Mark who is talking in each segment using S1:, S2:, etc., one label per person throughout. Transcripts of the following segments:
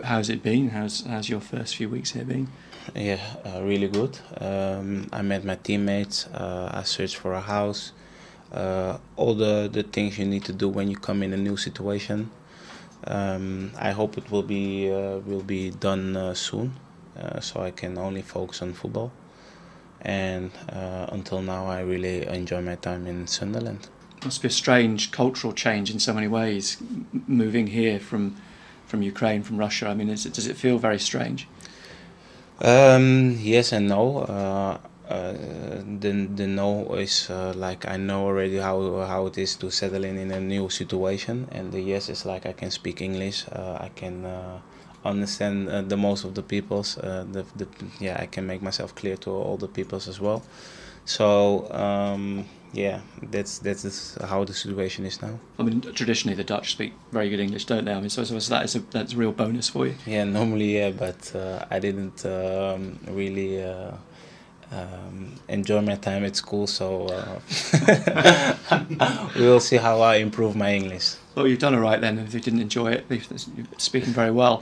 S1: how's it been? How's your first few weeks here been?
S2: Yeah, really good. I met my teammates. I searched for a house. All the things you need to do when you come in a new situation. I hope it will be done soon, so I can only focus on football. And until now, I really enjoy my time in Sunderland.
S1: Must be a strange cultural change in so many ways, moving here from Ukraine, from Russia. I mean, does it feel very strange?
S2: Yes and no. The no is like I know already how it is to settle in a new situation, and the yes is like I can speak English. I can understand the most of the peoples. I can make myself clear to all the peoples as well. So yeah, that's how the situation is now.
S1: I mean, traditionally the Dutch speak very good English, don't they? I mean, so that's a real bonus for you.
S2: Yeah, normally, yeah, but I didn't really enjoy my time at school, so we will see how I improve my English.
S1: Well, you've done all right then. If you didn't enjoy it, you're speaking very well.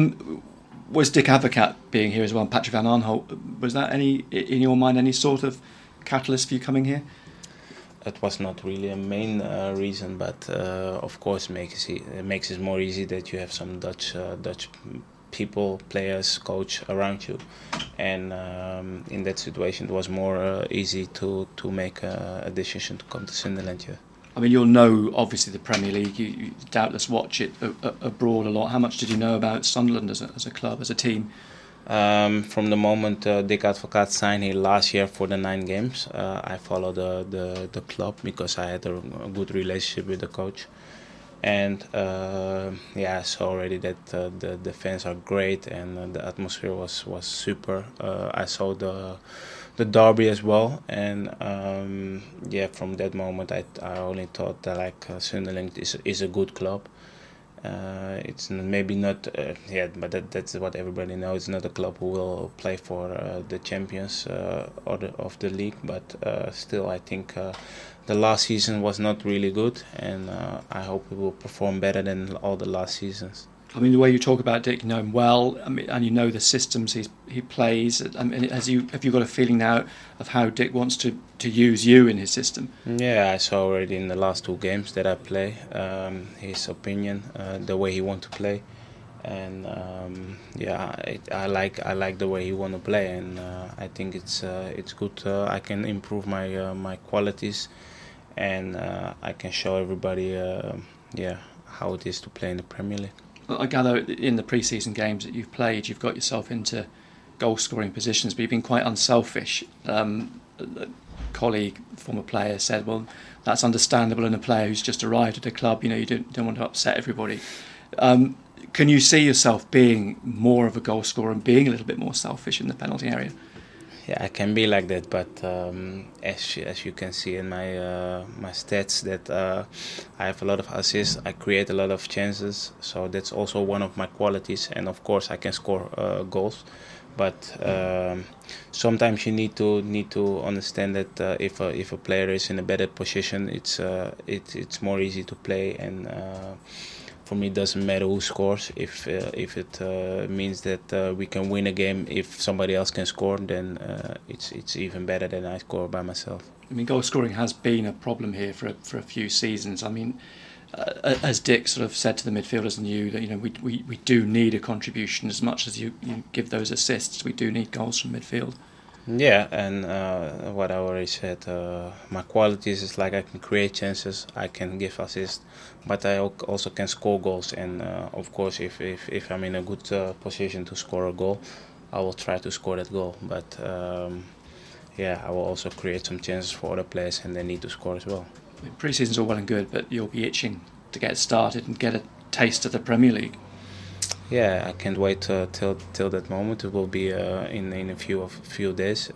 S1: Was Dick Advocaat being here as well, and Patrick van Aanholt, was that in your mind any sort of catalyst for you coming here?
S2: It was not really a main reason, but of course it makes it more easy that you have some Dutch people, players, coach around you, and in that situation it was more easy to make a decision to come to Sunderland here.
S1: I mean, you'll know obviously the Premier League. You doubtless watch it abroad a lot. How much did you know about Sunderland as a club, as a team?
S2: From the moment Dick Advocaat signed here last year for the 9 games, I followed the club because I had a good relationship with the coach. And I saw already that the fans are great and the atmosphere was super. I saw the derby as well, and from that moment I only thought that Sunderland is a good club. It's maybe not but that's what everybody knows. It's not a club who will play for the champions of the league, but still I think the last season was not really good, and I hope we will perform better than all the last seasons.
S1: I mean, the way you talk about Dick, you know him well. I mean, and you know the systems he plays. I mean, have you got a feeling now of how Dick wants to use you in his system?
S2: Yeah, I saw already in the last 2 games that I play his opinion, the way he wants to play, and I like the way he want to play, and I think it's good. I can improve my qualities, and I can show everybody how it is to play in the Premier League.
S1: I gather in the pre-season games that you've played, you've got yourself into goal-scoring positions, but you've been quite unselfish. A colleague, former player, said, "Well, that's understandable in a player who's just arrived at a club. You know, you don't want to upset everybody." Can you see yourself being more of a goal scorer and being a little bit more selfish in the penalty area?
S2: Yeah, I can be like that, but as you can see in my stats, that I have a lot of assists, I create a lot of chances, so that's also one of my qualities. And of course, I can score goals, but sometimes you need to understand that if a player is in a better position, it's more easy to play. And for me, it doesn't matter who scores. If it means that we can win a game, if somebody else can score, then it's even better than I score by myself.
S1: I mean, goal scoring has been a problem here for a few seasons. I mean, as Dick sort of said to the midfielders and you, that we do need a contribution as much as you give those assists. We do need goals from midfield.
S2: Yeah, and what I already said, my qualities is like I can create chances, I can give assists, but I also can score goals. And of course, if I'm in a good position to score a goal, I will try to score that goal. But I will also create some chances for other players, and they need to score as well.
S1: Pre-season's all well and good, but you'll be itching to get started and get a taste of the Premier League.
S2: Yeah, I can't wait till that moment. It will be in a few days.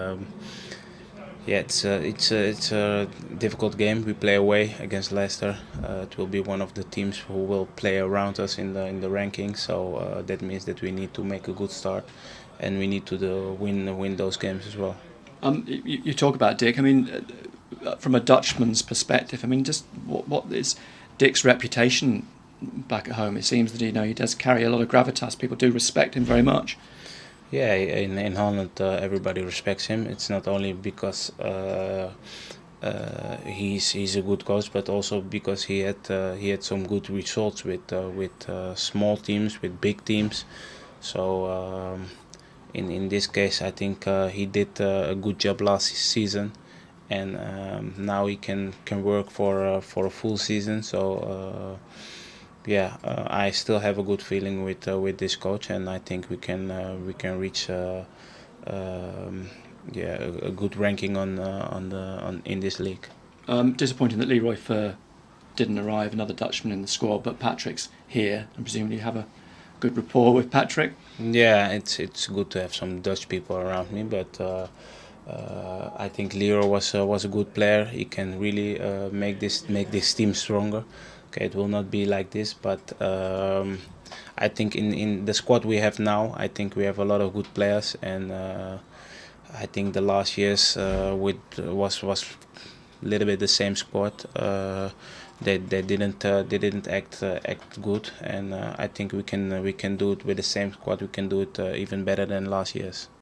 S2: It's a difficult game. We play away against Leicester. It will be one of the teams who will play around us in the rankings. So that means that we need to make a good start, and we need to win those games as well.
S1: You talk about Dick. I mean, from a Dutchman's perspective, I mean, just what is Dick's reputation back at home. It seems that he does carry a lot of gravitas. People do respect him very much.
S2: Yeah, in Holland, everybody respects him. It's not only because he's a good coach, but also because he had some good results with small teams, with big teams. So in this case, I think he did a good job last season, and now he can work for a full season. So. I still have a good feeling with this coach, and I think we can reach a good ranking on in this league.
S1: Disappointing that Leroy Fer didn't arrive, another Dutchman in the squad, but Patrick's here, and presumably you have a good rapport with Patrick.
S2: Yeah, it's good to have some Dutch people around me, but I think Leroy was a good player. He can really make this team stronger. Okay, it will not be like this, but I think in the squad we have now, I think we have a lot of good players, and I think the last years was a little bit the same squad. They didn't act good, and I think we can do it with the same squad. We can do it even better than last year's.